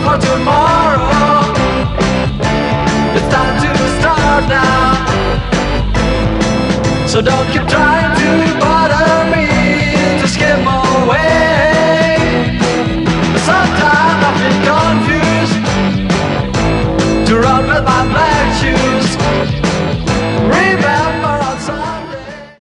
for tomorrow. It's time to start now. So don't keep trying